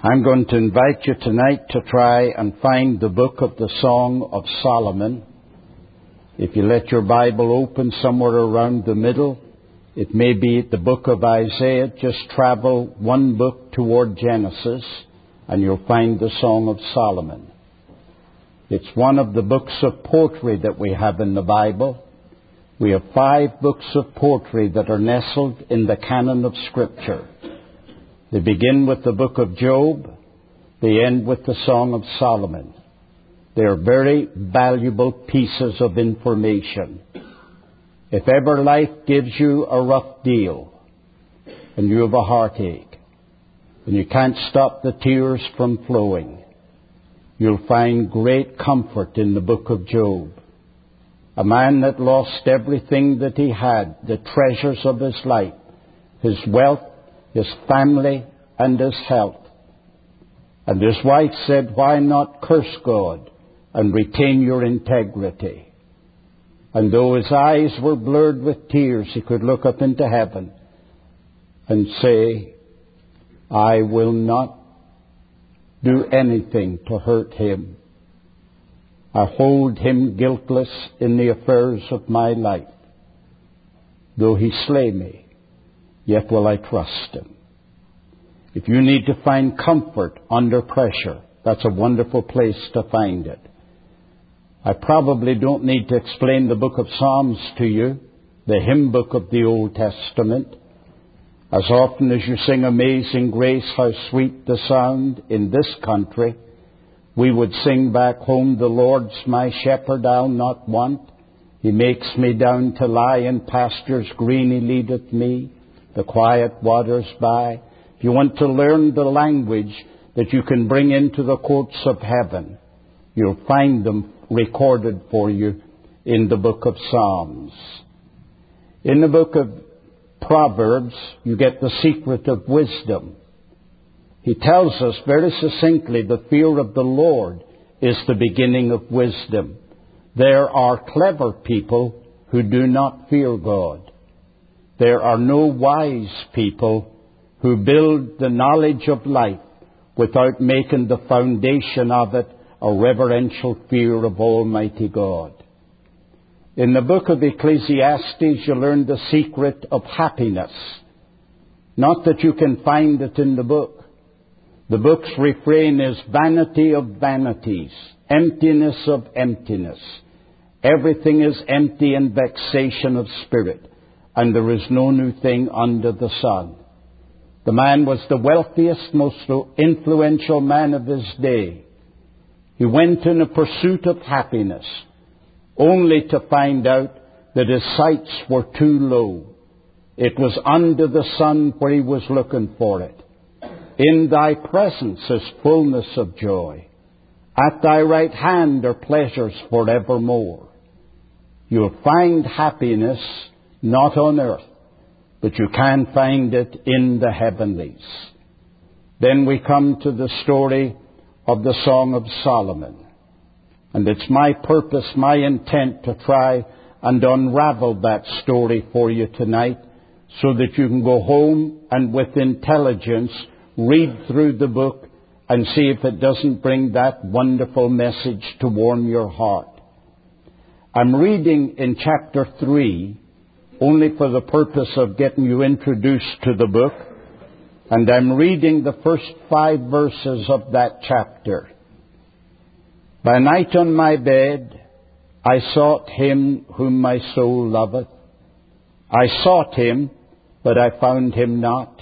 I'm going to invite you tonight to try and find the book of the Song of Solomon. If you let your Bible open somewhere around the middle, it may be the book of Isaiah. Just travel one book toward Genesis, and you'll find the Song of Solomon. It's one of the books of poetry that we have in the Bible. We have 5 books of poetry that are nestled in the canon of Scripture. They begin with the book of Job. They end with the Song of Solomon. They are very valuable pieces of information. If ever life gives you a rough deal and you have a heartache and you can't stop the tears from flowing, you'll find great comfort in the book of Job. A man that lost everything that he had, the treasures of his life, his wealth, his family, and his health. And his wife said, "Why not curse God and retain your integrity?" And though his eyes were blurred with tears, he could look up into heaven and say, "I will not do anything to hurt him. I hold him guiltless in the affairs of my life. Though he slay me, yet will I trust him." If you need to find comfort under pressure, that's a wonderful place to find it. I probably don't need to explain the book of Psalms to you, the hymn book of the Old Testament. As often as you sing Amazing Grace, how sweet the sound in this country, we would sing back home, "The Lord's my shepherd, I'll not want. He makes me down to lie in pastures green, He leadeth me, the quiet waters by." If you want to learn the language that you can bring into the courts of heaven, you'll find them recorded for you in the book of Psalms. In the book of Proverbs, you get the secret of wisdom. He tells us very succinctly, the fear of the Lord is the beginning of wisdom. There are clever people who do not fear God. There are no wise people who build the knowledge of life without making the foundation of it a reverential fear of Almighty God. In the book of Ecclesiastes, you learn the secret of happiness. Not that you can find it in the book. The book's refrain is vanity of vanities, emptiness of emptiness. Everything is empty and vexation of spirit, and there is no new thing under the sun. The man was the wealthiest, most influential man of his day. He went in a pursuit of happiness, only to find out that his sights were too low. It was under the sun where he was looking for it. "In thy presence is fullness of joy. At thy right hand are pleasures forevermore." You'll find happiness not on earth, but you can find it in the heavenlies. Then we come to the story of the Song of Solomon. And it's my purpose, my intent to try and unravel that story for you tonight so that you can go home and with intelligence read through the book and see if it doesn't bring that wonderful message to warm your heart. I'm reading in chapter 3 only for the purpose of getting you introduced to the book. And I'm reading the first 5 verses of that chapter. "By night on my bed, I sought him whom my soul loveth. I sought him, but I found him not.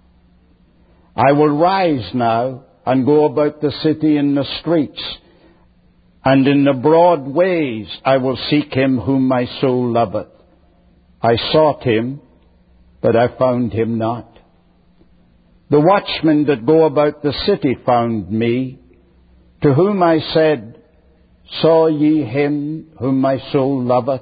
I will rise now and go about the city in the streets, and in the broad ways I will seek him whom my soul loveth. I sought him, but I found him not. The watchmen that go about the city found me, to whom I said, Saw ye him whom my soul loveth?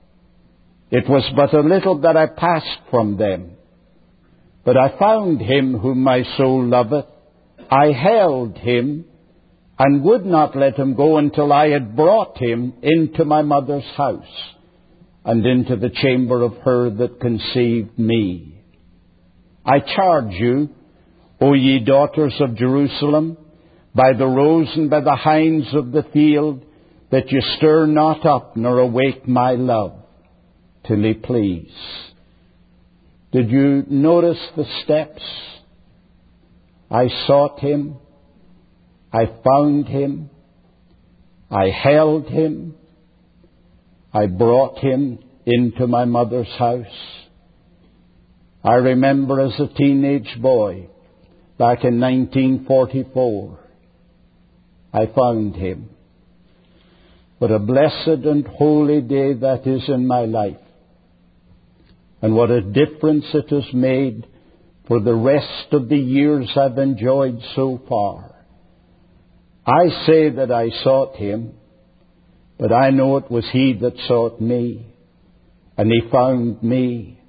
It was but a little that I passed from them, but I found him whom my soul loveth. I held him, and would not let him go until I had brought him into my mother's house, and into the chamber of her that conceived me. I charge you, O ye daughters of Jerusalem, by the roes and by the hinds of the field, that ye stir not up nor awake my love, till he please. Did you notice the steps? I sought him. I found him. I held him. I brought him into my mother's house. I remember as a teenage boy, back in 1944, I found him. What a blessed and holy day that is in my life. And what a difference it has made for the rest of the years I've enjoyed so far. I say that I sought him, but I know it was he that sought me, and he found me.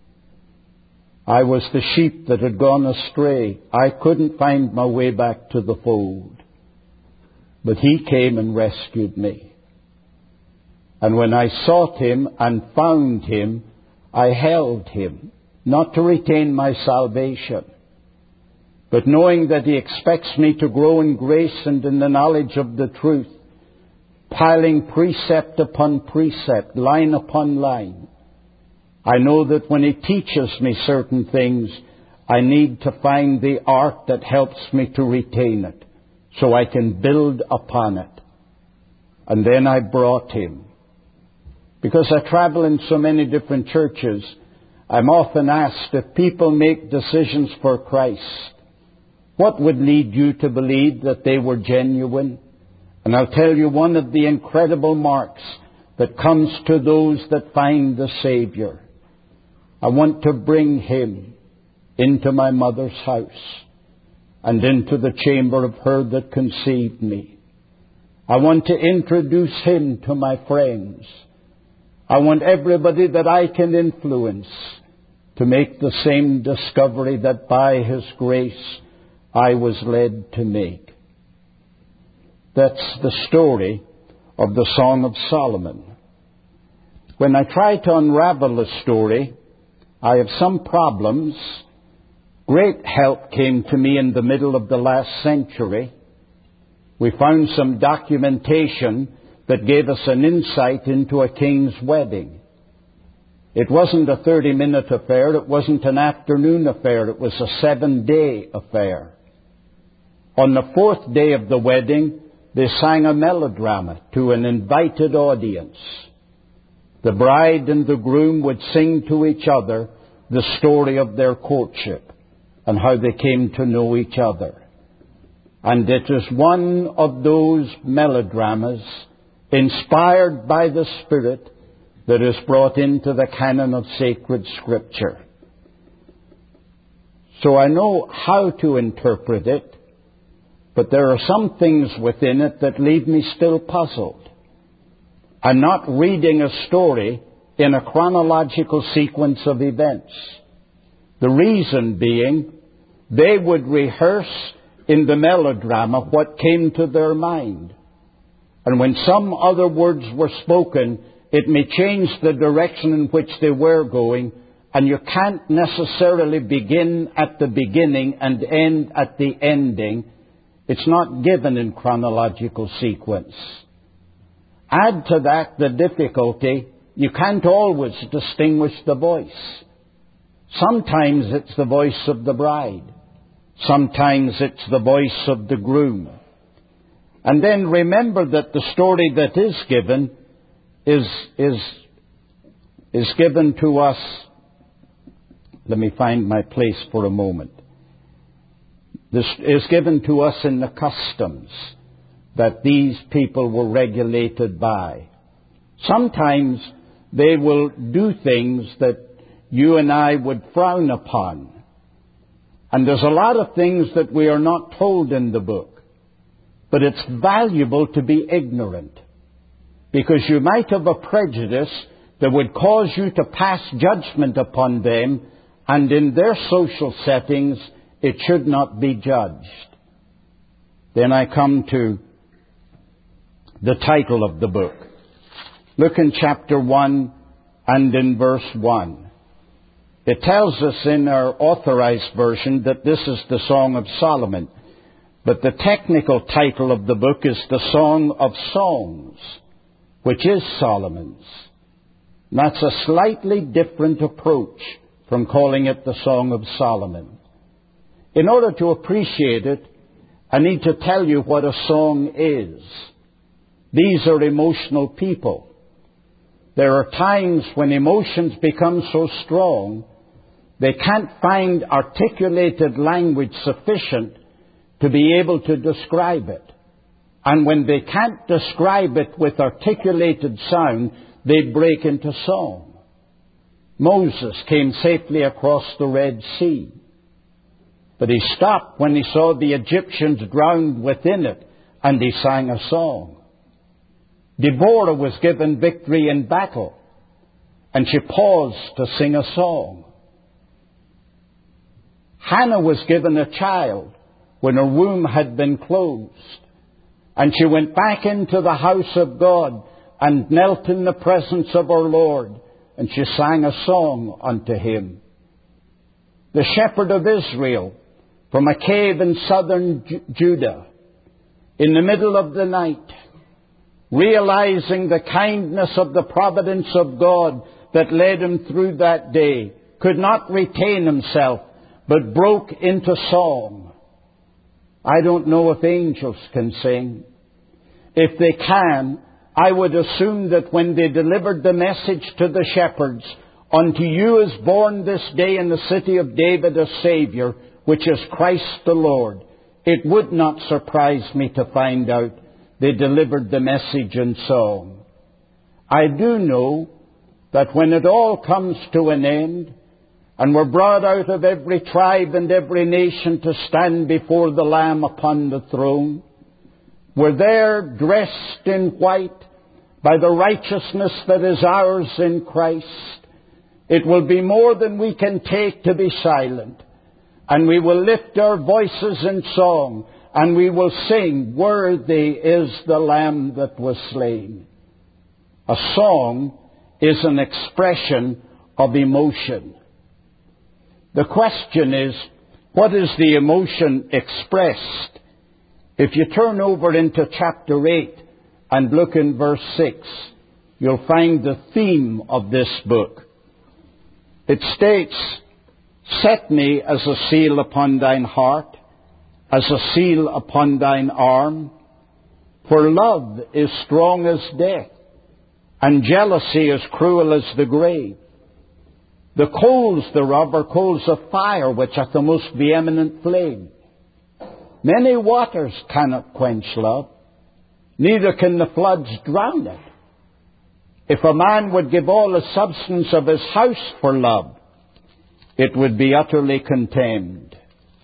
I was the sheep that had gone astray. I couldn't find my way back to the fold, but he came and rescued me. And when I sought him and found him, I held him, not to retain my salvation, but knowing that he expects me to grow in grace and in the knowledge of the truth, piling precept upon precept, line upon line. I know that when he teaches me certain things, I need to find the art that helps me to retain it, so I can build upon it. And then I brought him. Because I travel in so many different churches, I'm often asked, if people make decisions for Christ, what would lead you to believe that they were genuine? And I'll tell you one of the incredible marks that comes to those that find the Savior. I want to bring him into my mother's house and into the chamber of her that conceived me. I want to introduce him to my friends. I want everybody that I can influence to make the same discovery that by his grace I was led to make. That's the story of the Song of Solomon. When I try to unravel the story, I have some problems. Great help came to me in the middle of the last century. We found some documentation that gave us an insight into a king's wedding. It wasn't a 30-minute affair. It wasn't an afternoon affair. It was a 7-day affair. On the 4th day of the wedding, they sang a melodrama to an invited audience. The bride and the groom would sing to each other the story of their courtship and how they came to know each other. And it is one of those melodramas inspired by the Spirit that is brought into the canon of sacred Scripture. So I know how to interpret it, but there are some things within it that leave me still puzzled. I'm not reading a story in a chronological sequence of events. The reason being, they would rehearse in the melodrama what came to their mind. And when some other words were spoken, it may change the direction in which they were going, and you can't necessarily begin at the beginning and end at the ending. It's not given in chronological sequence. Add to that the difficulty, you can't always distinguish the voice. Sometimes it's the voice of the bride. Sometimes it's the voice of the groom. And then remember that the story that is given is given to us. Let me find my place for a moment. This is given to us in the customs that these people were regulated by. Sometimes they will do things that you and I would frown upon. And there's a lot of things that we are not told in the book. But it's valuable to be ignorant, because you might have a prejudice that would cause you to pass judgment upon them, and in their social settings it should not be judged. Then I come to the title of the book. Look in chapter 1 and in verse 1. It tells us in our authorized version that this is the Song of Solomon. But the technical title of the book is the Song of Songs, which is Solomon's. And that's a slightly different approach from calling it the Song of Solomon. In order to appreciate it, I need to tell you what a song is. These are emotional people. There are times when emotions become so strong, they can't find articulated language sufficient to be able to describe it. And when they can't describe it with articulated sound, they break into song. Moses came safely across the Red Sea, but he stopped when he saw the Egyptians drowned within it, and he sang a song. Deborah was given victory in battle, and she paused to sing a song. Hannah was given a child when her womb had been closed, and she went back into the house of God and knelt in the presence of her Lord, and she sang a song unto Him. The shepherd of Israel, from a cave in southern Judah, in the middle of the night, realizing the kindness of the providence of God that led him through that day, could not retain himself, but broke into song. I don't know if angels can sing. If they can, I would assume that when they delivered the message to the shepherds, unto you is born this day in the city of David a Savior, which is Christ the Lord, it would not surprise me to find out they delivered the message in song. I do know that when it all comes to an end, and we're brought out of every tribe and every nation to stand before the Lamb upon the throne, we're there dressed in white by the righteousness that is ours in Christ. It will be more than we can take to be silent. And we will lift our voices in song, and we will sing, worthy is the Lamb that was slain. A song is an expression of emotion. The question is, what is the emotion expressed? If you turn over into chapter 8 and look in verse 6, you'll find the theme of this book. It states, set me as a seal upon thine heart, as a seal upon thine arm. For love is strong as death, and jealousy as cruel as the grave. The coals thereof are coals of fire, which hath the most vehement flame. Many waters cannot quench love, neither can the floods drown it. If a man would give all the substance of his house for love, it would be utterly contemned.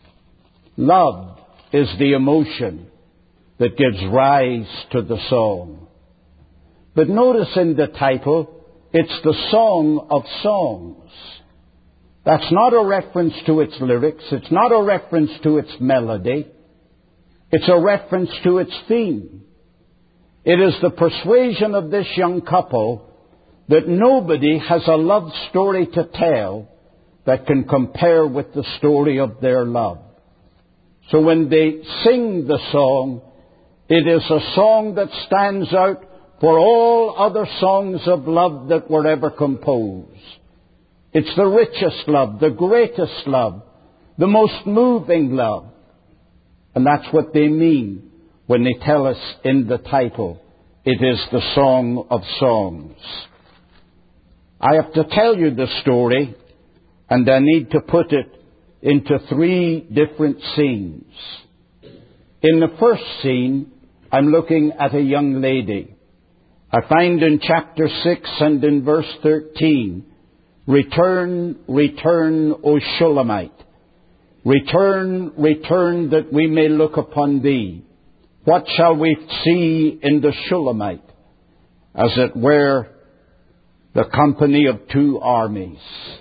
Love is the emotion that gives rise to the song. But notice in the title, it's the Song of Songs. That's not a reference to its lyrics. It's not a reference to its melody. It's a reference to its theme. It is the persuasion of this young couple that nobody has a love story to tell that can compare with the story of their love. So when they sing the song, it is a song that stands out for all other songs of love that were ever composed. It's the richest love, the greatest love, the most moving love. And that's what they mean when they tell us in the title, it is the Song of Songs. I have to tell you the story, and I need to put it into 3 different scenes. In the first scene, I'm looking at a young lady. I find in chapter 6 and in verse 13, return, return, O Shulamite. Return, return, that we may look upon thee. What shall we see in the Shulamite? As it were, the company of 2 armies.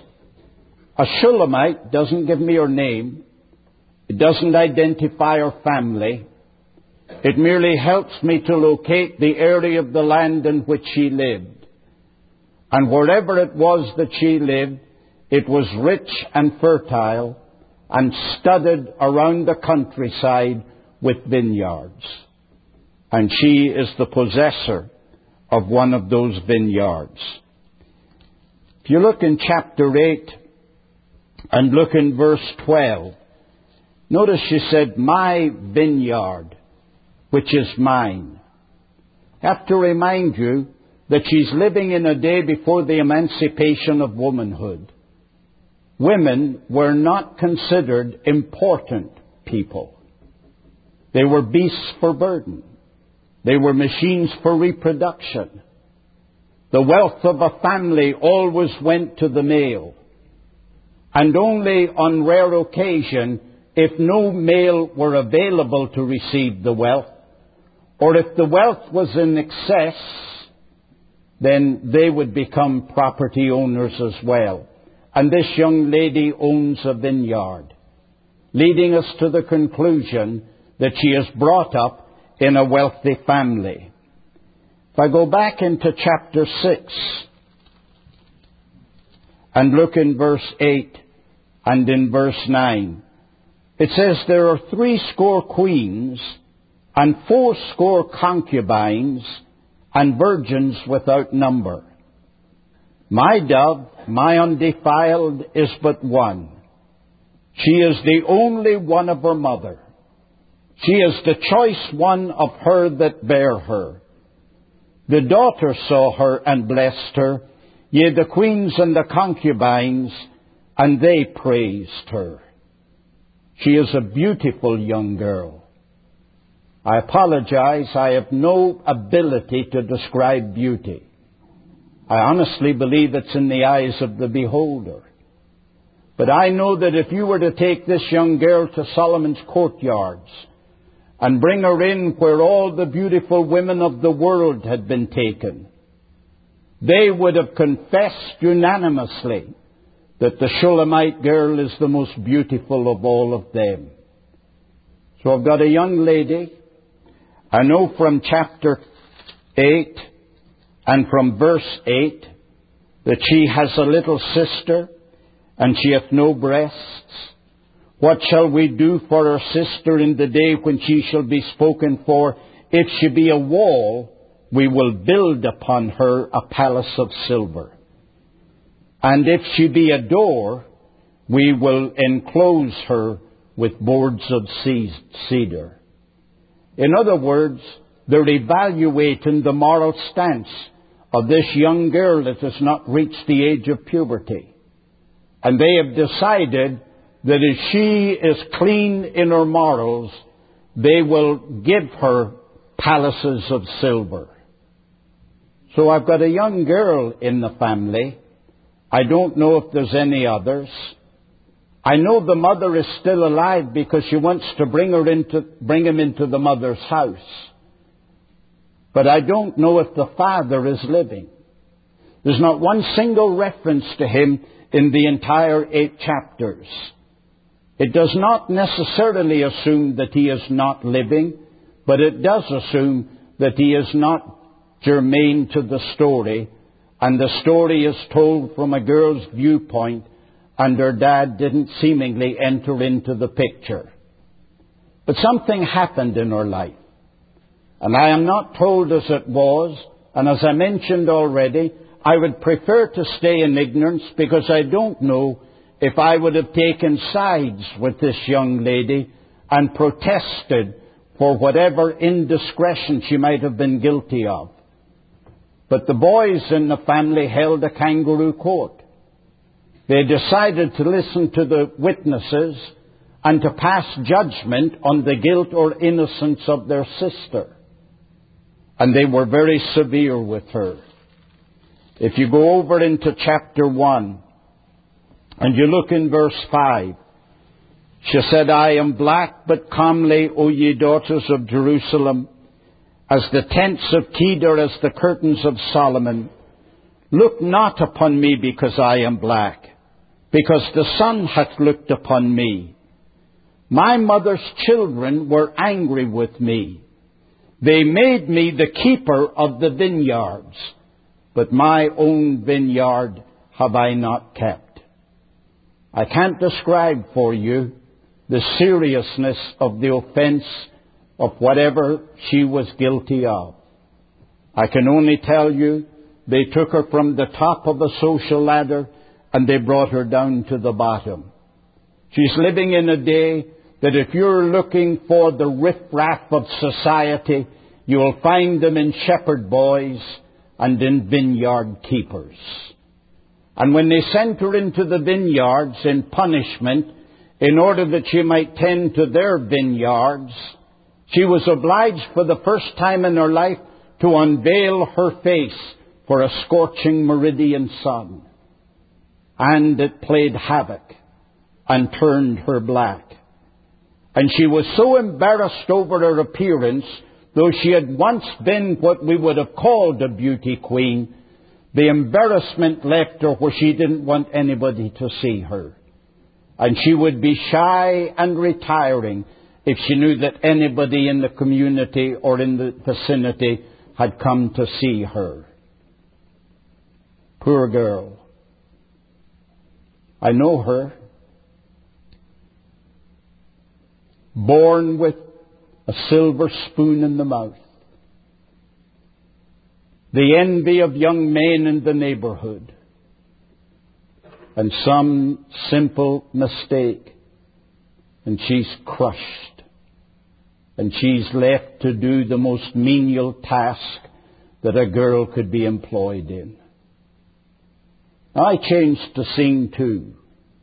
A Shulamite doesn't give me her name. It doesn't identify her family. It merely helps me to locate the area of the land in which she lived. And wherever it was that she lived, It was rich and fertile and studded around the countryside with vineyards. And she is the possessor of one of those vineyards. If you look in chapter 8 and look in verse 12, notice she said, my vineyard, which is mine. I have to remind you that she's living in a day before the emancipation of womanhood. Women were not considered important people. They were beasts for burden. They were machines for reproduction. The wealth of a family always went to the male. And only on rare occasion, if no male were available to receive the wealth, or if the wealth was in excess, then they would become property owners as well. And this young lady owns a vineyard, leading us to the conclusion that she is brought up in a wealthy family. If I go back into chapter 6 and look in verse 8 and in verse 9, it says, there are 80 queens and 80 concubines and virgins without number. My dove, my undefiled, is but one. She is the only one of her mother. She is the choice one of her that bare her. The daughter saw her and blessed her, yea, the queens and the concubines, and they praised her. She is a beautiful young girl. I apologize, I have no ability to describe beauty. I honestly believe it's in the eyes of the beholder. But I know that if you were to take this young girl to Solomon's courtyards and bring her in where all the beautiful women of the world had been taken, they would have confessed unanimously that the Shulamite girl is the most beautiful of all of them. So I've got a young lady. I know from chapter 8 and from verse 8 that she has a little sister and she hath no breasts. What shall we do for our sister in the day when she shall be spoken for? If she be a wall, we will build upon her a palace of silver. And if she be a door, we will enclose her with boards of cedar. In other words, they're evaluating the moral stance of this young girl that has not reached the age of puberty. And they have decided that if she is clean in her morals, they will give her palaces of silver. So I've got a young girl in the family. I don't know if there's any others. I know the mother is still alive because she wants to bring him into the mother's house. But I don't know if the father is living. There's not one single reference to him in the entire 8 chapters. It does not necessarily assume that he is not living, but it does assume that he is not germane to the story, and the story is told from a girl's viewpoint, and her dad didn't seemingly enter into the picture. But something happened in her life. And I am not told as it was, and as I mentioned already, I would prefer to stay in ignorance because I don't know if I would have taken sides with this young lady and protested for whatever indiscretion she might have been guilty of. But the boys in the family held a kangaroo court. They decided to listen to the witnesses and to pass judgment on the guilt or innocence of their sister. And they were very severe with her. If you go over into chapter 1 and you look in verse 5, she said, I am black but comely, O ye daughters of Jerusalem, as the tents of Kedar, as the curtains of Solomon. Look not upon me because I am black, because the sun hath looked upon me. My mother's children were angry with me. They made me the keeper of the vineyards, but my own vineyard have I not kept. I can't describe for you the seriousness of the offense of whatever she was guilty of. I can only tell you they took her from the top of a social ladder and they brought her down to the bottom. She's living in a day that if you're looking for the riffraff of society, you'll find them in shepherd boys and in vineyard keepers. And when they sent her into the vineyards in punishment, in order that she might tend to their vineyards, she was obliged for the first time in her life to unveil her face for a scorching meridian sun. And it played havoc and turned her black. And she was so embarrassed over her appearance, though she had once been what we would have called a beauty queen, the embarrassment left her where she didn't want anybody to see her. And she would be shy and retiring if she knew that anybody in the community or in the vicinity had come to see her. Poor girl. I know her. Born with a silver spoon in the mouth. The envy of young men in the neighborhood. And some simple mistake, and she's crushed. And she's left to do the most menial task that a girl could be employed in. I changed to scene 2.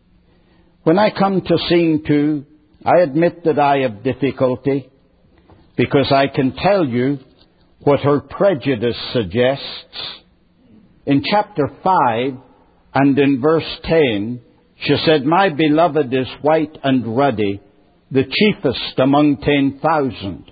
When I come to scene 2, I admit that I have difficulty, because I can tell you what her prejudice suggests. In chapter 5 and in verse 10, she said, "My beloved is white and ruddy, the chiefest among 10,000.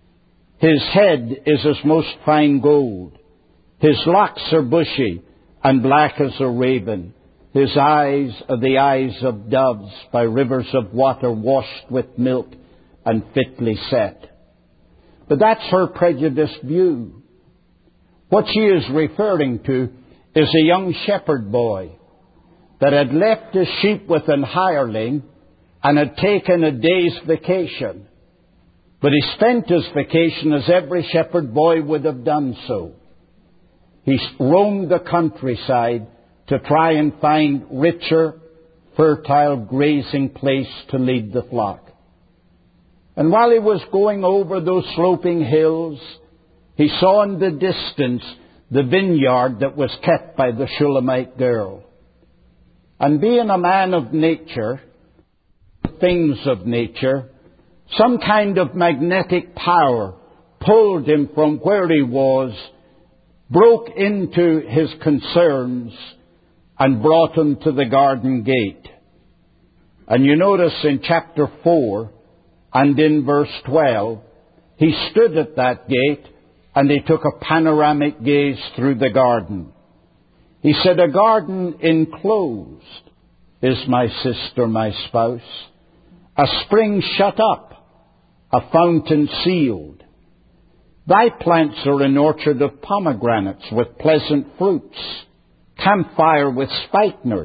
His head is as most fine gold. His locks are bushy and black as a raven. His eyes are the eyes of doves by rivers of water washed with milk and fitly set." But that's her prejudiced view. What she is referring to is a young shepherd boy that had left his sheep with an hireling and had taken a day's vacation. But he spent his vacation as every shepherd boy would have done so. He roamed the countryside to try and find richer, fertile grazing place to lead the flock. And while he was going over those sloping hills, he saw in the distance the vineyard that was kept by the Shulamite girl. And being a man of nature, things of nature, some kind of magnetic power pulled him from where he was, broke into his concerns, and brought him to the garden gate. And you notice in chapter 4 and in verse 12, he stood at that gate and he took a panoramic gaze through the garden. He said, "A garden enclosed is my sister, my spouse, a spring shut up, a fountain sealed. Thy plants are an orchard of pomegranates with pleasant fruits, camphire with spikenard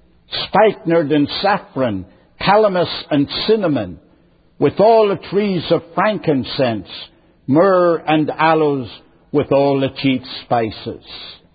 and saffron, calamus and cinnamon, with all the trees of frankincense, myrrh and aloes, with all the chief spices."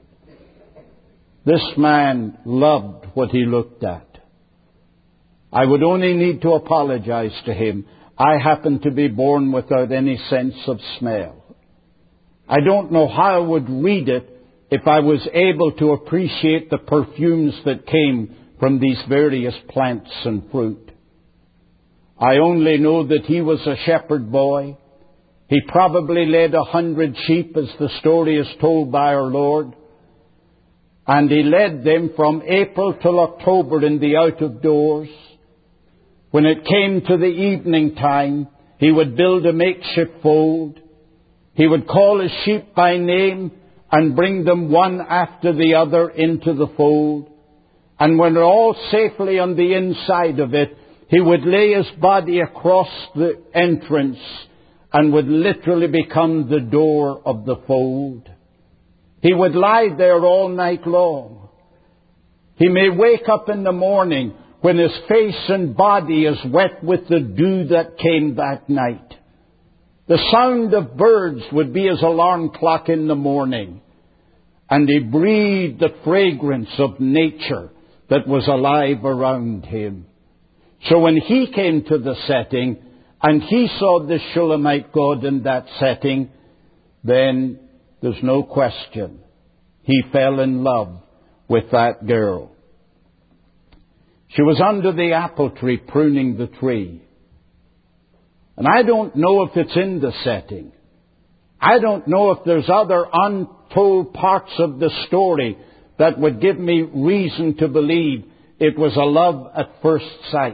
This man loved what he looked at. I would only need to apologize to him. I happen to be born without any sense of smell. I don't know how I would read it if I was able to appreciate the perfumes that came from these various plants and fruit. I only know that he was a shepherd boy. He probably led 100 sheep, as the story is told by our Lord. And he led them from April till October in the out of doors. When it came to the evening time, he would build a makeshift fold. He would call his sheep by name and bring them one after the other into the fold. And when they're all safely on the inside of it, he would lay his body across the entrance and would literally become the door of the fold. He would lie there all night long. He may wake up in the morning when his face and body is wet with the dew that came that night. The sound of birds would be his alarm clock in the morning. And he breathed the fragrance of nature that was alive around him. So when he came to the setting and he saw the Shulamite God in that setting, then there's no question. He fell in love with that girl. She was under the apple tree pruning the tree. And I don't know if it's in the setting. I don't know if there's other untold parts of the story that would give me reason to believe it was a love at first sight.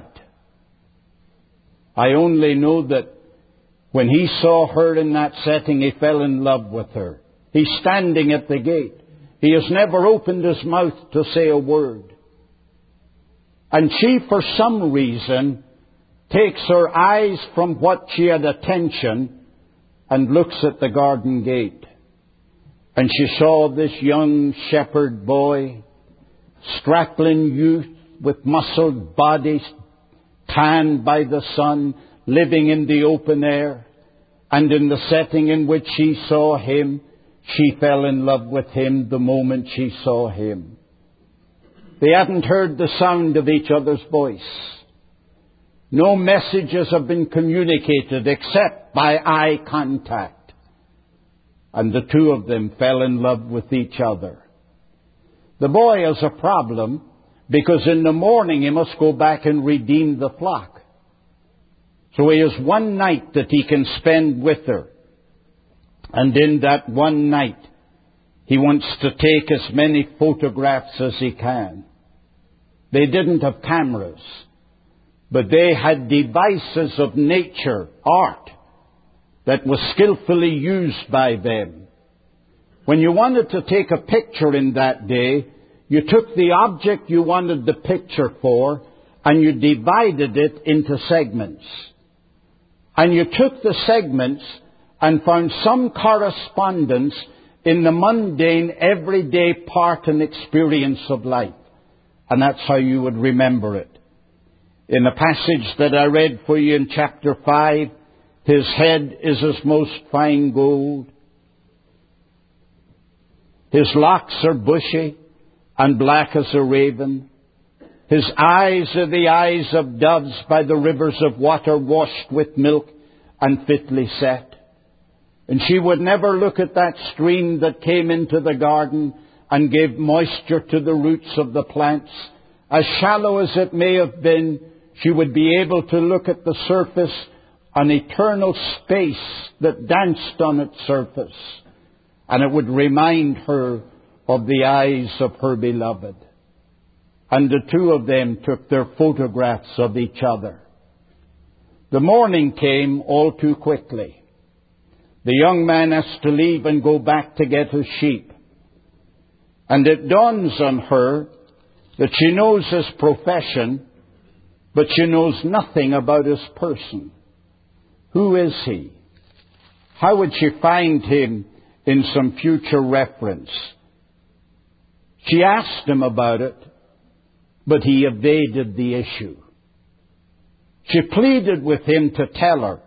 I only know that when he saw her in that setting, he fell in love with her. He's standing at the gate. He has never opened his mouth to say a word. And she, for some reason, takes her eyes from what she had attention and looks at the garden gate. And she saw this young shepherd boy, strapping youth with muscled bodies, tanned by the sun, living in the open air. And in the setting in which she saw him, she fell in love with him the moment she saw him. They hadn't heard the sound of each other's voice. No messages have been communicated except by eye contact. And the two of them fell in love with each other. The boy has a problem because in the morning he must go back and redeem the flock. So he has one night that he can spend with her. And in that one night, he wants to take as many photographs as he can. They didn't have cameras, but they had devices of nature, art, that was skillfully used by them. When you wanted to take a picture in that day, you took the object you wanted the picture for, and you divided it into segments. And you took the segments and found some correspondence in the mundane, everyday part and experience of life. And that's how you would remember it. In the passage that I read for you in chapter 5, his head is as most fine gold. His locks are bushy and black as a raven. His eyes are the eyes of doves by the rivers of water washed with milk and fitly set. And she would never look at that stream that came into the garden and gave moisture to the roots of the plants. As shallow as it may have been, she would be able to look at the surface, an eternal space that danced on its surface. And it would remind her of the eyes of her beloved. And the two of them took their photographs of each other. The morning came all too quickly. The young man has to leave and go back to get his sheep. And it dawns on her that she knows his profession, but she knows nothing about his person. Who is he? How would she find him in some future reference? She asked him about it, but he evaded the issue. She pleaded with him to tell her.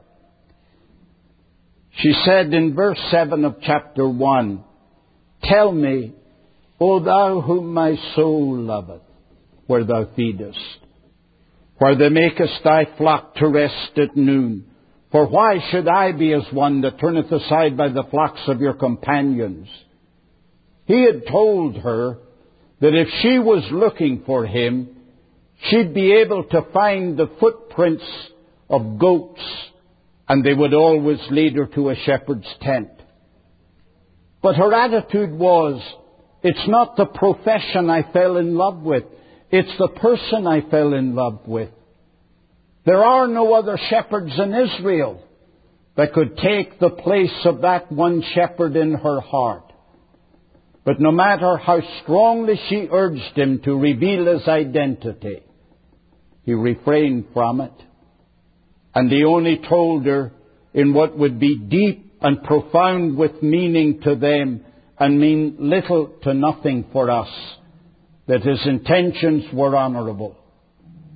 She said in verse 7 of chapter 1, "Tell me, O thou whom my soul loveth, where thou feedest, where thou makest thy flock to rest at noon. For why should I be as one that turneth aside by the flocks of your companions?" He had told her that if she was looking for him, she'd be able to find the footprints of goats, and they would always lead her to a shepherd's tent. But her attitude was, it's not the profession I fell in love with, it's the person I fell in love with. There are no other shepherds in Israel that could take the place of that one shepherd in her heart. But no matter how strongly she urged him to reveal his identity, he refrained from it. And he only told her in what would be deep and profound with meaning to them and mean little to nothing for us, that his intentions were honorable.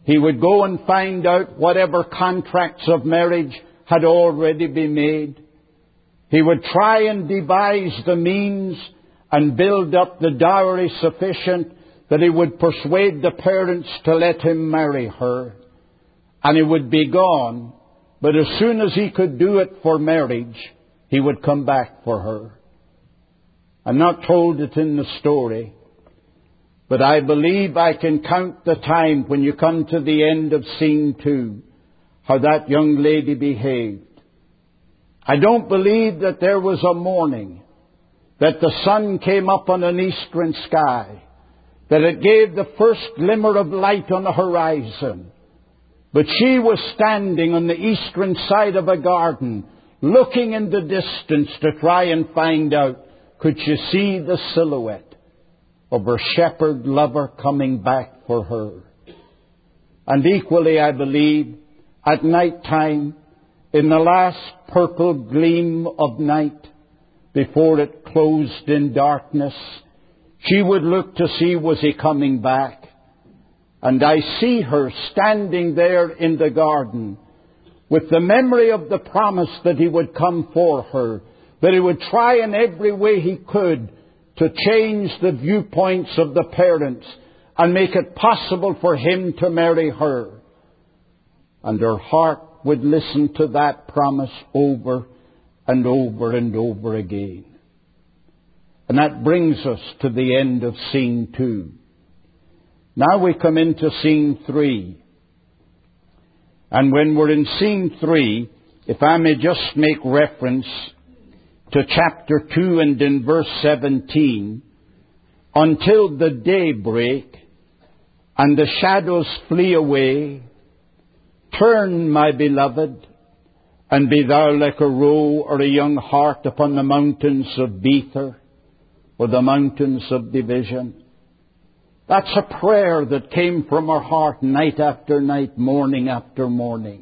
He would go and find out whatever contracts of marriage had already been made. He would try and devise the means and build up the dowry sufficient that he would persuade the parents to let him marry her. And he would be gone, but as soon as he could do it for marriage, he would come back for her. I'm not told it in the story, but I believe I can count the time when you come to the end of scene 2, how that young lady behaved. I don't believe that there was a morning that the sun came up on an eastern sky, that it gave the first glimmer of light on the horizon. But she was standing on the eastern side of a garden, looking in the distance to try and find out, could she see the silhouette of her shepherd lover coming back for her? And equally, I believe, at night time, in the last purple gleam of night, before it closed in darkness, she would look to see, was he coming back? And I see her standing there in the garden with the memory of the promise that he would come for her, that he would try in every way he could to change the viewpoints of the parents and make it possible for him to marry her. And her heart would listen to that promise over and over and over again. And that brings us to the end of scene 2. Now we come into scene 3. And when we're in scene 3, if I may just make reference to chapter 2 and in verse 17, until the day break and the shadows flee away, turn, my beloved, and be thou like a roe or a young hart upon the mountains of Bether or the mountains of division. That's a prayer that came from her heart night after night, morning after morning.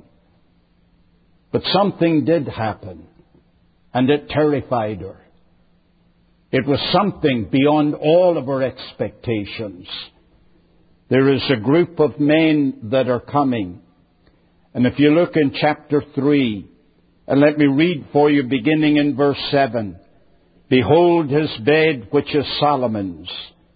But something did happen, and it terrified her. It was something beyond all of her expectations. There is a group of men that are coming. And if you look in chapter 3, and let me read for you beginning in verse 7. Behold his bed, which is Solomon's.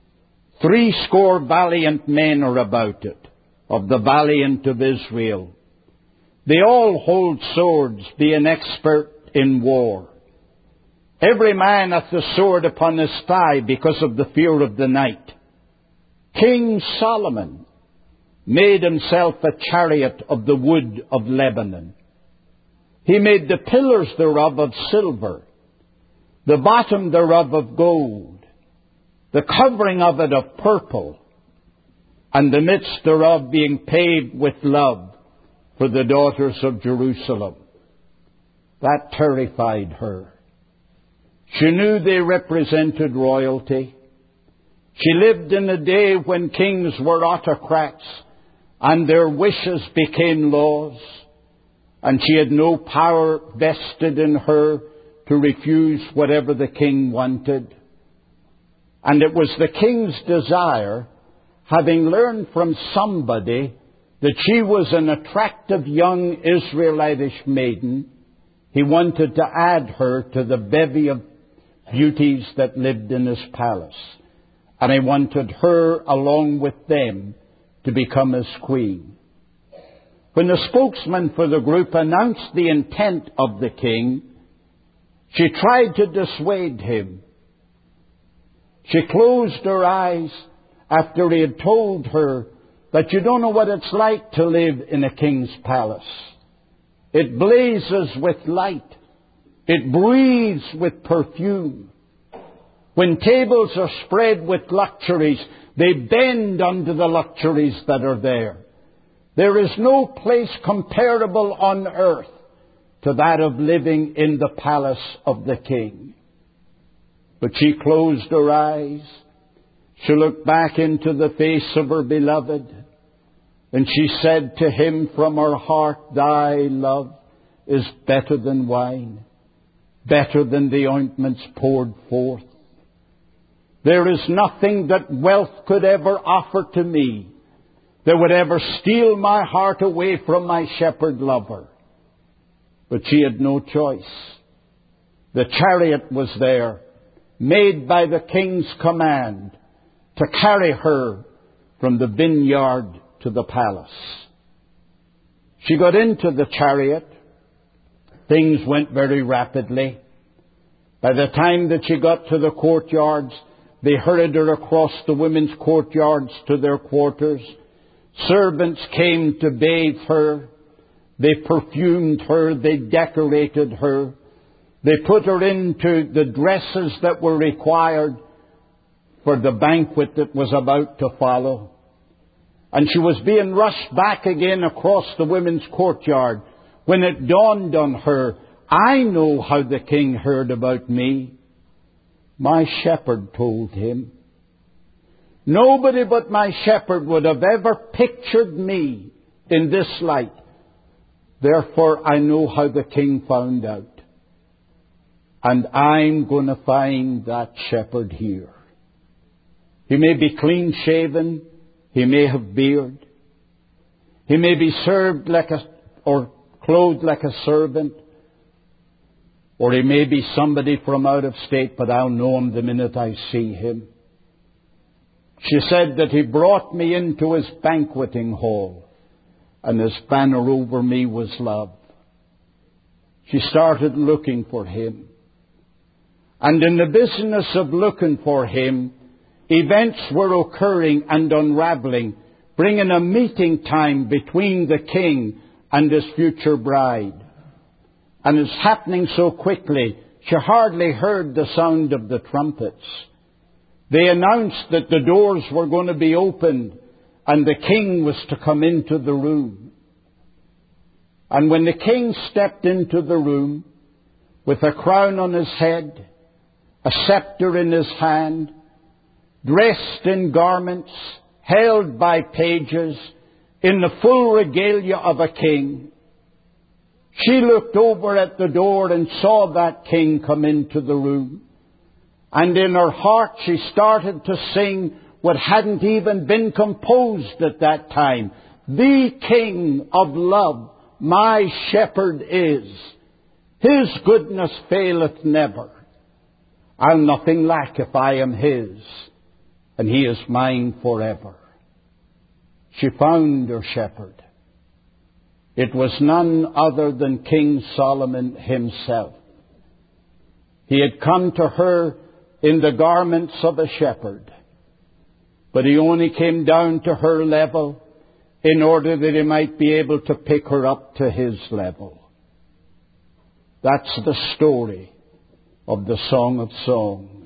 80 valiant men are about it, of the valiant of Israel. They all hold swords, being expert in war. Every man hath the sword upon his thigh because of the fear of the night. King Solomon made himself a chariot of the wood of Lebanon. He made the pillars thereof of silver, the bottom thereof of gold, the covering of it of purple, and the midst thereof being paved with love for the daughters of Jerusalem. That terrified her. She knew they represented royalty. She lived in a day when kings were autocrats and their wishes became laws, and she had no power vested in her to refuse whatever the king wanted. And it was the king's desire, having learned from somebody that she was an attractive young Israelitish maiden, he wanted to add her to the bevy of beauties that lived in his palace. And he wanted her, along with them, to become his queen. When the spokesman for the group announced the intent of the king, she tried to dissuade him. She closed her eyes after he had told her that you don't know what it's like to live in a king's palace. It blazes with light. It breathes with perfume. When tables are spread with luxuries, they bend under the luxuries that are there. There is no place comparable on earth to that of living in the palace of the king. But she closed her eyes. She looked back into the face of her beloved, and she said to him from her heart, thy love is better than wine, better than the ointments poured forth. There is nothing that wealth could ever offer to me that would ever steal my heart away from my shepherd lover. But she had no choice. The chariot was there, made by the king's command, to carry her from the vineyard to the palace. She got into the chariot. Things went very rapidly. By the time that she got to the courtyards, they hurried her across the women's courtyards to their quarters. Servants came to bathe her. They perfumed her. They decorated her. They put her into the dresses that were required for the banquet that was about to follow. And she was being rushed back again across the women's courtyard when it dawned on her, I know how the king heard about me. My shepherd told him. Nobody but my shepherd would have ever pictured me in this light. Therefore, I know how the king found out. And I'm going to find that shepherd here. He may be clean shaven. He may have beard. He may be served or clothed like a servant. Or he may be somebody from out of state, but I'll know him the minute I see him. She said that he brought me into his banqueting hall, and his banner over me was love. She started looking for him. And in the business of looking for him, events were occurring and unraveling, bringing a meeting time between the king and his future bride. And it's happening so quickly, she hardly heard the sound of the trumpets. They announced that the doors were going to be opened and the king was to come into the room. And when the king stepped into the room with a crown on his head, a scepter in his hand, dressed in garments, held by pages, in the full regalia of a king, she looked over at the door and saw that king come into the room. And in her heart she started to sing what hadn't even been composed at that time. The King of love, my shepherd is. His goodness faileth never. I'll nothing lack if I am his, and he is mine forever. She found her shepherd. It was none other than King Solomon himself. He had come to her in the garments of a shepherd, but he only came down to her level in order that he might be able to pick her up to his level. That's the story of the Song of Songs.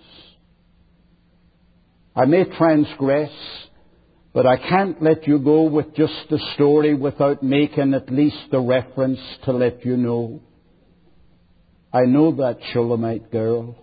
I may transgress, but I can't let you go with just the story without making at least the reference to let you know. I know that Shulamite girl.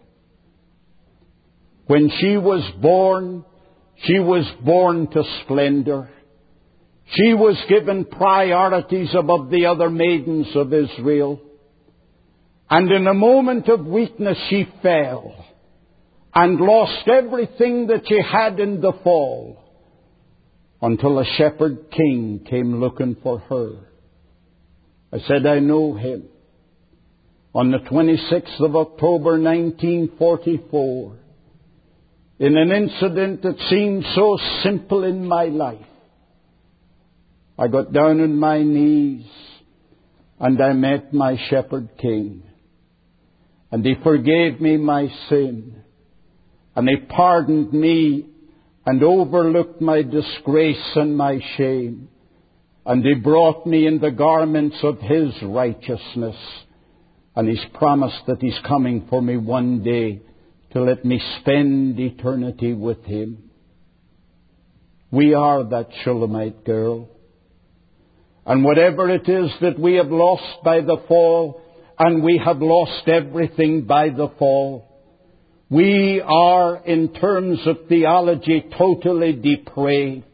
When she was born to splendor. She was given priorities above the other maidens of Israel. And in a moment of weakness she fell and lost everything that she had in the fall, until a shepherd king came looking for her. I said, I know him. On the 26th of October 1944, in an incident that seemed so simple in my life, I got down on my knees and I met my shepherd king. And he forgave me my sin. And he pardoned me and overlooked my disgrace and my shame. And he brought me in the garments of his righteousness. And he's promised that he's coming for me one day to let me spend eternity with him. We are that Shulamite girl. And whatever it is that we have lost by the fall, and we have lost everything by the fall, we are, in terms of theology, totally depraved.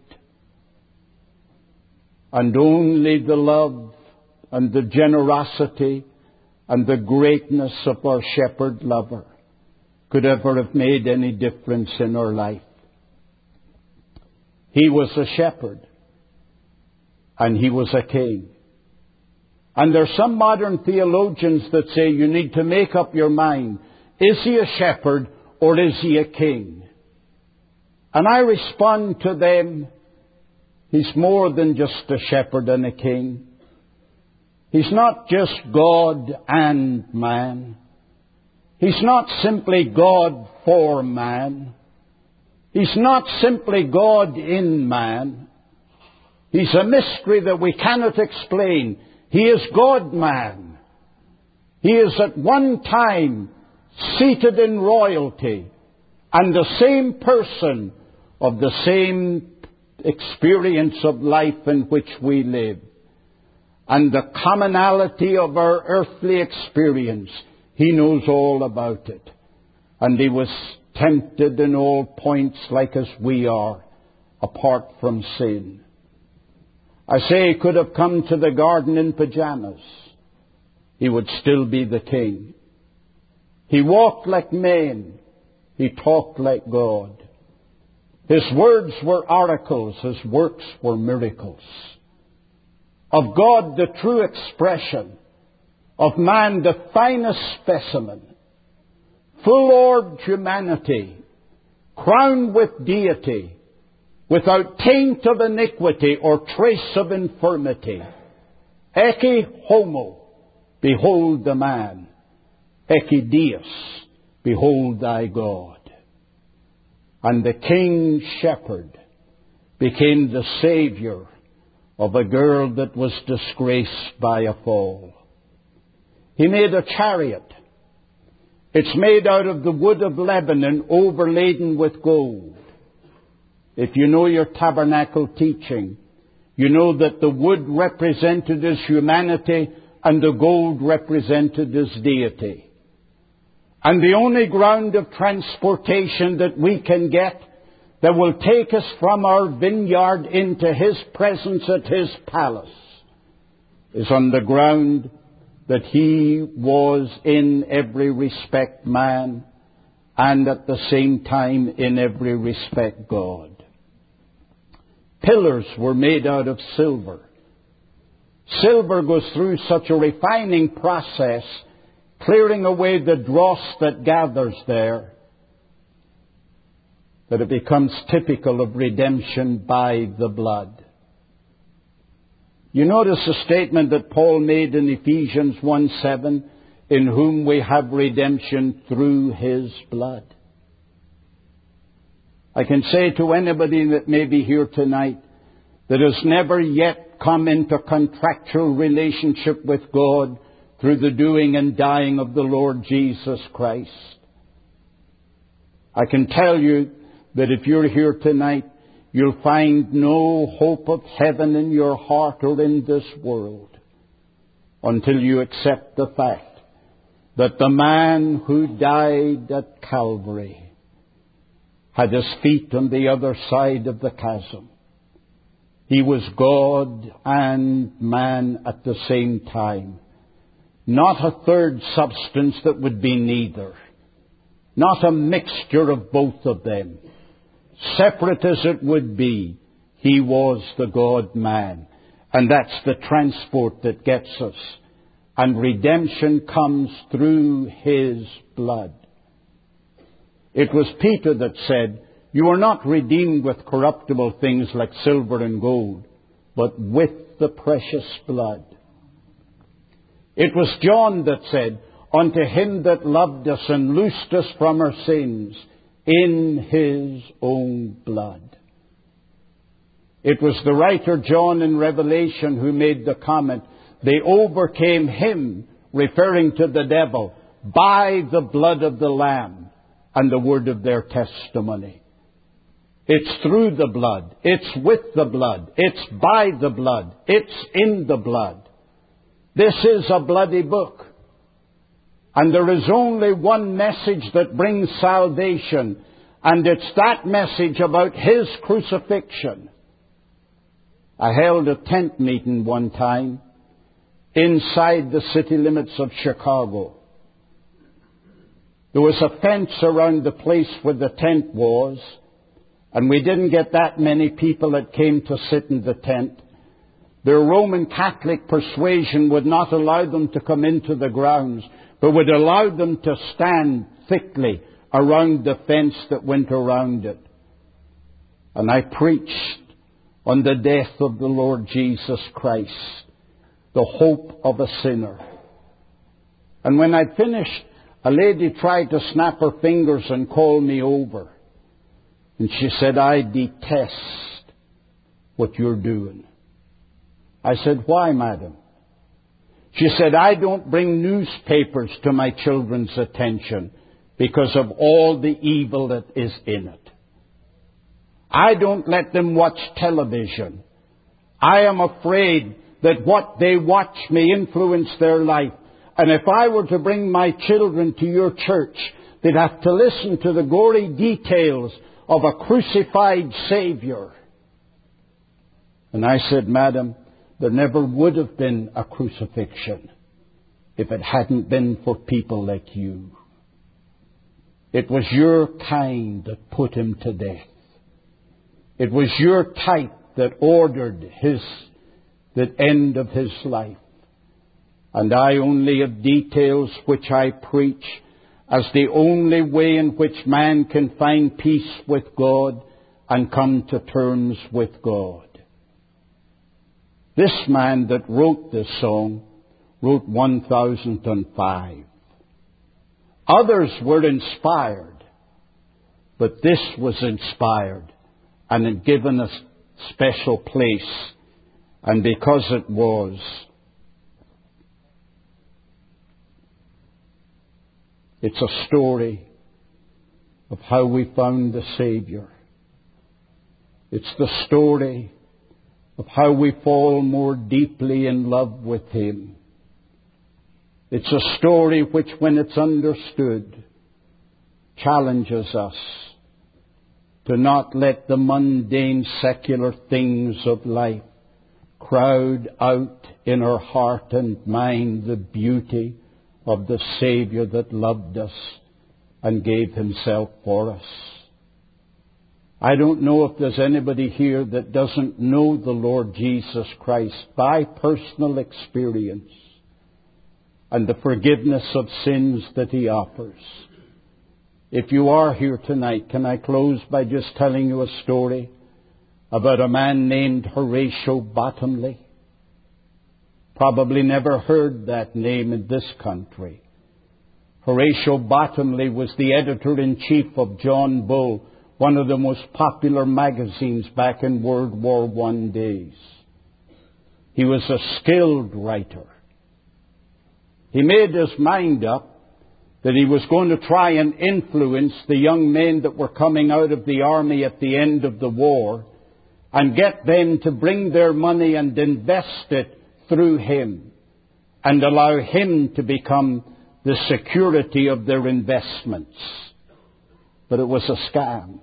And only the love and the generosity and the greatness of our shepherd lover could ever have made any difference in our life. He was a shepherd. and he was a king. And there's some modern theologians that say you need to make up your mind. Is he a shepherd or is he a king? And I respond to them, he's more than just a shepherd and a king. He's not just God and man. He's not simply God for man. He's not simply God in man. He's a mystery that we cannot explain. He is God-man. He is at one time seated in royalty and the same person of the same experience of life in which we live. And the commonality of our earthly experience, he knows all about it. And he was tempted in all points like as we are, apart from sin. I say he could have come to the garden in pajamas. He would still be the king. He walked like men. He talked like God. His words were oracles. His works were miracles. Of God, the true expression. Of man, the finest specimen. Full-orbed humanity. Crowned with deity. Without taint of iniquity or trace of infirmity. Ecce homo, behold the man. Ecce Deus, behold thy God. And the king shepherd became the savior of a girl that was disgraced by a fall. He made a chariot. It's made out of the wood of Lebanon overladen with gold. If you know your tabernacle teaching, you know that the wood represented his humanity and the gold represented his deity. And the only ground of transportation that we can get that will take us from our vineyard into his presence at his palace is on the ground that he was in every respect man and at the same time in every respect God. Pillars were made out of silver. Silver goes through such a refining process, clearing away the dross that gathers there, that it becomes typical of redemption by the blood. You notice the statement that Paul made in Ephesians 1:7, in whom we have redemption through his blood. I can say to anybody that may be here tonight that has never yet come into contractual relationship with God through the doing and dying of the Lord Jesus Christ, I can tell you that if you're here tonight, you'll find no hope of heaven in your heart or in this world until you accept the fact that the man who died at Calvary had his feet on the other side of the chasm. He was God and man at the same time. Not a third substance that would be neither. Not a mixture of both of them. Separate as it would be, he was the God-man. And that's the transport that gets us. And redemption comes through his blood. It was Peter that said, you are not redeemed with corruptible things like silver and gold, but with the precious blood. It was John that said, unto him that loved us and loosed us from our sins in his own blood. It was the writer John in Revelation who made the comment, they overcame him, referring to the devil, by the blood of the Lamb and the word of their testimony. It's through the blood. It's with the blood. It's by the blood. It's in the blood. This is a bloody book. And there is only one message that brings salvation, and it's that message about his crucifixion. I held a tent meeting one time inside the city limits of Chicago. There was a fence around the place where the tent was, and we didn't get that many people that came to sit in the tent. Their Roman Catholic persuasion would not allow them to come into the grounds, but would allow them to stand thickly around the fence that went around it. And I preached on the death of the Lord Jesus Christ, the hope of a sinner. And when I finished, a lady tried to snap her fingers and call me over. And she said, "I detest what you're doing." I said, "Why, madam?" She said, "I don't bring newspapers to my children's attention because of all the evil that is in it. I don't let them watch television. I am afraid that what they watch may influence their life. And if I were to bring my children to your church, they'd have to listen to the gory details of a crucified Savior." And I said, "Madam, there never would have been a crucifixion if it hadn't been for people like you. It was your kind that put him to death. It was your type that ordered the end of his life. And I only have details which I preach as the only way in which man can find peace with God and come to terms with God." This man that wrote this song wrote 1005. Others were inspired, but this was inspired and had given a special place. And because it was, it's a story of how we found the Savior. It's the story of how we fall more deeply in love with Him. It's a story which, when it's understood, challenges us to not let the mundane secular things of life crowd out in our heart and mind the beauty of the Savior that loved us and gave Himself for us. I don't know if there's anybody here that doesn't know the Lord Jesus Christ by personal experience and the forgiveness of sins that He offers. If you are here tonight, can I close by just telling you a story about a man named Horatio Bottomley? Probably never heard that name in this country. Horatio Bottomley was the editor-in-chief of John Bull, one of the most popular magazines back in World War I days. He was a skilled writer. He made his mind up that he was going to try and influence the young men that were coming out of the army at the end of the war and get them to bring their money and invest it through him and allow him to become the security of their investments. But it was a scam.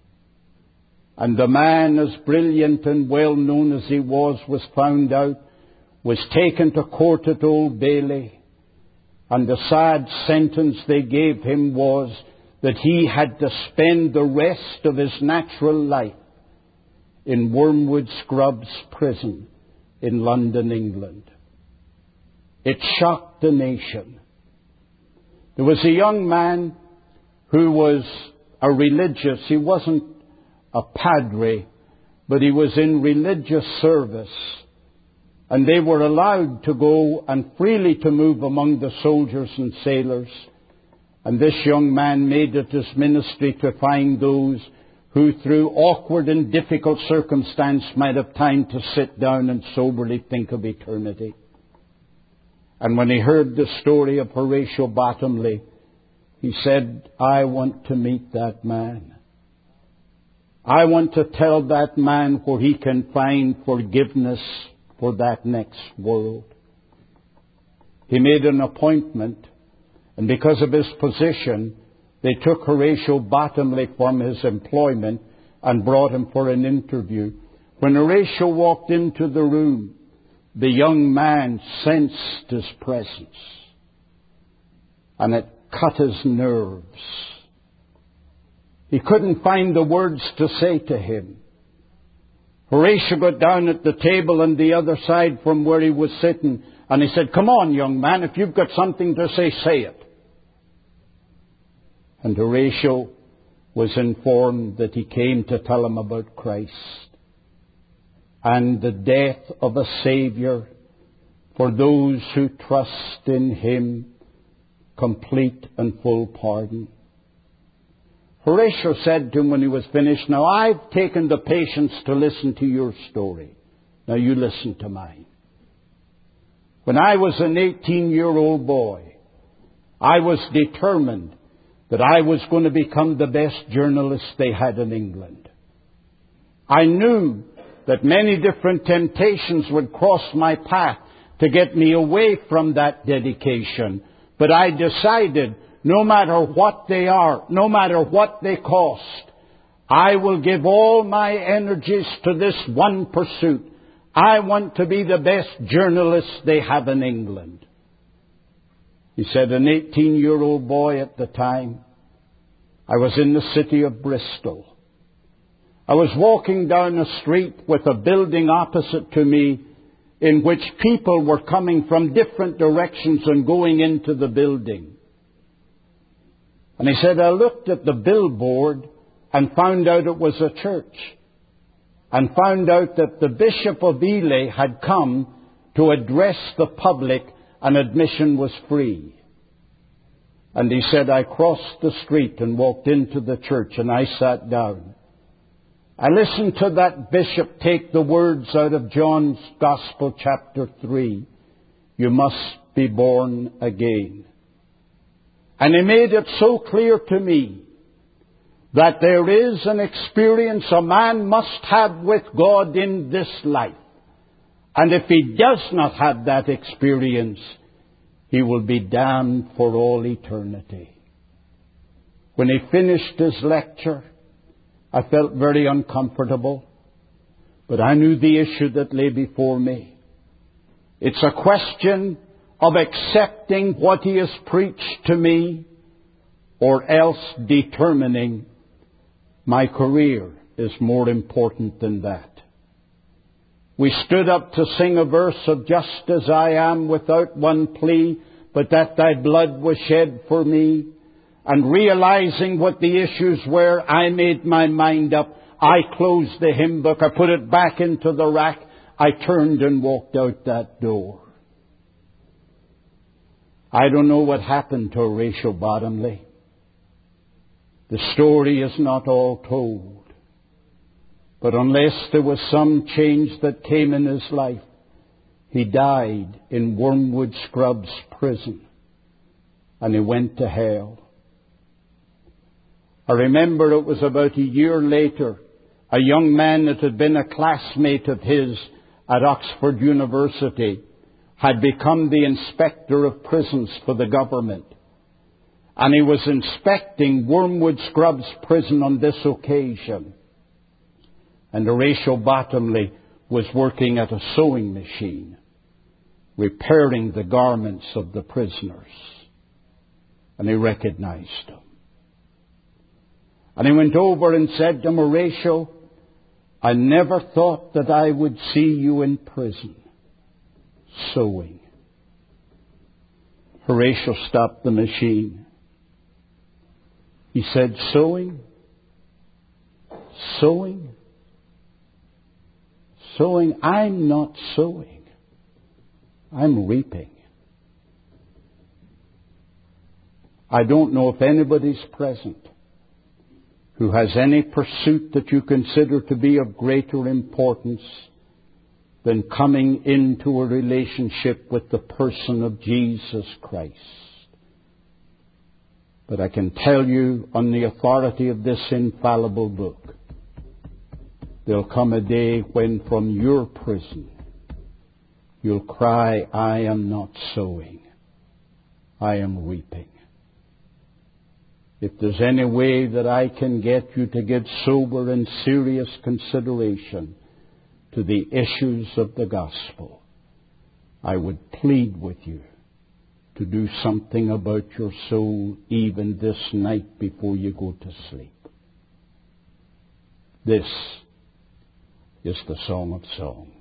And the man, as brilliant and well known as he was found out, was taken to court at Old Bailey. And the sad sentence they gave him was that he had to spend the rest of his natural life in Wormwood Scrubbs Prison in London, England. It shocked the nation. There was a young man who was a religious. He wasn't a padre, but he was in religious service. And they were allowed to go and freely to move among the soldiers and sailors. And this young man made it his ministry to find those who through awkward and difficult circumstance might have time to sit down and soberly think of eternity. And when he heard the story of Horatio Bottomley, he said, "I want to meet that man. I want to tell that man where he can find forgiveness for that next world." He made an appointment, and because of his position, they took Horatio Bottomley from his employment and brought him for an interview. When Horatio walked into the room, the young man sensed his presence, and it cut his nerves. He couldn't find the words to say to him. Horatio got down at the table on the other side from where he was sitting, and he said, "Come on, young man, if you've got something to say, say it." And Horatio was informed that he came to tell him about Christ and the death of a Savior for those who trust in Him, complete and full pardon. Horatio said to him when he was finished, "Now I've taken the patience to listen to your story. Now you listen to mine. When I was an 18-year-old boy, I was determined that I was going to become the best journalist they had in England. I knew that many different temptations would cross my path to get me away from that dedication. But I decided, no matter what they are, no matter what they cost, I will give all my energies to this one pursuit. I want to be the best journalist they have in England." He said, "An 18-year-old boy at the time, I was in the city of Bristol. I was walking down a street with a building opposite to me in which people were coming from different directions and going into the building. And he said, I looked at the billboard and found out it was a church, and found out that the Bishop of Ely had come to address the public, and admission was free. And he said, I crossed the street and walked into the church, and I sat down. I listened to that bishop take the words out of John's Gospel, chapter 3. You must be born again. And he made it so clear to me that there is an experience a man must have with God in this life. And if he does not have that experience, he will be damned for all eternity. When he finished his lecture, I felt very uncomfortable, but I knew the issue that lay before me. It's a question of accepting what he has preached to me, or else determining my career is more important than that. We stood up to sing a verse of Just as I am, without one plea, but that thy blood was shed for me. And realizing what the issues were, I made my mind up. I closed the hymn book. I put it back into the rack. I turned and walked out that door. I don't know what happened to Horatio Bottomley. The story is not all told. But unless there was some change that came in his life, he died in Wormwood Scrubbs prison, and he went to hell. I remember it was about a year later, a young man that had been a classmate of his at Oxford University had become the inspector of prisons for the government. And he was inspecting Wormwood Scrubbs prison on this occasion. And Horatio Bottomley was working at a sewing machine, repairing the garments of the prisoners. And he recognized him. And he went over and said to him, Horatio, I never thought that I would see you in prison, sewing. Horatio stopped the machine. He said, sewing? Sewing? Sowing? I'm not sowing. I'm reaping. I don't know if anybody's present who has any pursuit that you consider to be of greater importance than coming into a relationship with the person of Jesus Christ. But I can tell you on the authority of this infallible book, there'll come a day when from your prison you'll cry, I am not sowing, I am reaping. If there's any way that I can get you to give sober and serious consideration to the issues of the gospel, I would plead with you to do something about your soul even this night before you go to sleep. This is the Song of Songs.